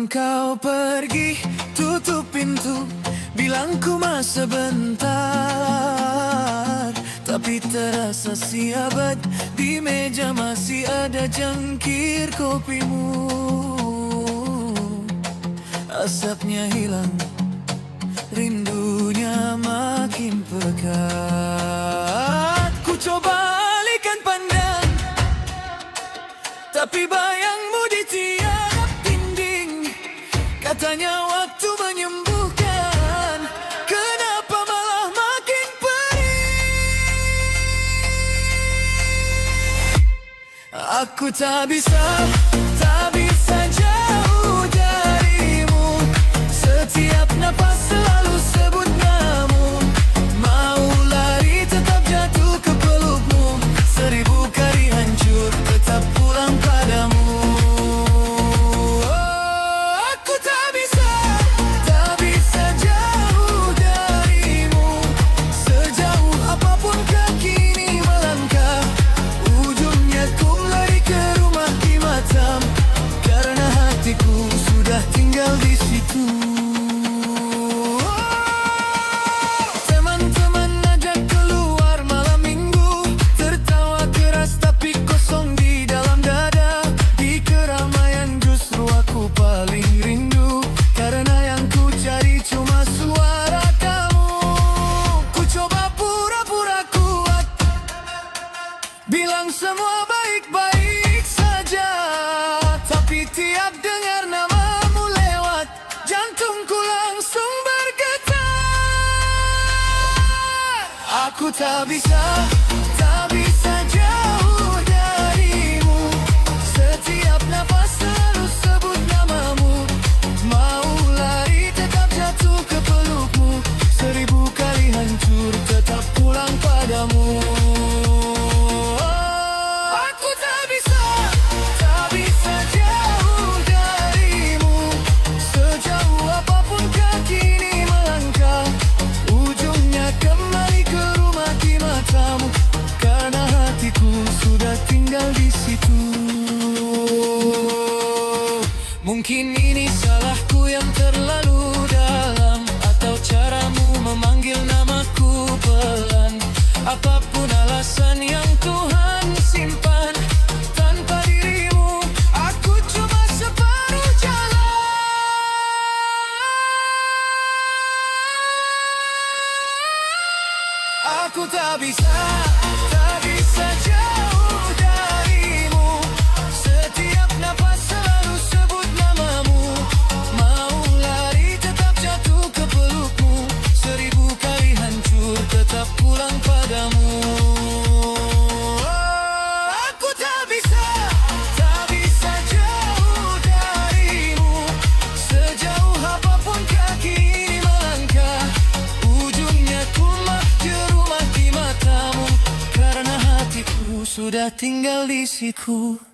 Kapan kau pergi, tutup pintu, bilang cuma sebentar. Tapi terasa si abad, di meja masih ada jangkir kopimu. Asapnya hilang, rindunya makin pekat. Ku coba alihkan pandang, tapi bayangmu di tiap dinding. Katanya waktu menyembuhkan, kenapa malah makin perih? Aku tak bisa jauh darimu. Setiap napas selalu sebut namamu. Mau lari tetap jatuh ke pelukmu. 1000 kali hancur tetap pulang padamu. Aku tak bisa jauh darimu. Sejauh apapun kaki ini melangkah, ujungnya ku lari ke rumah di Batam. Karena hatiku sudah tinggal di situ. Teman-teman ajak keluar malam minggu, tertawa keras tapi kosong di dalam dada. Di keramaian justru aku paling rindu, karena yang ku cari cuma suara kamu. Ku coba pura-pura kuat, bilang semua baik-baik saja. Tapi tiap dengar namamu lewat, jantungku langsung bergetar. Aku tak bisa jauh darimu. Setiap nafas selalu sebut namamu. Mau lari tetap jatuh ke pelukmu. 1000 kali hancur tetap pulang padamu. Aku tak bisa jauh darimu. Sejauh apapun kaki ini melangkah, ujungnya kembali ke rumah di matamu. Karena hatiku sudah tinggal di situ. Mungkin ini salahku yang terlalu dalam, atau caramu memanggil namaku pelan. Apapun alasan yang Tuhan simpan, tanpa dirimu aku cuma separuh jalan. Aku tak bisa jauh darimu. Setiap napas selalu sebut namamu. Mau lari tetap jatuh ke pelukmu. 1000 kali hancur tetap pulang padamu. Aku tak bisa jauh darimu. Sejauh apapun kaki ini melangkah, ujungnya ku di rumah di matamu. Karena hatiku sudah tinggal di situ.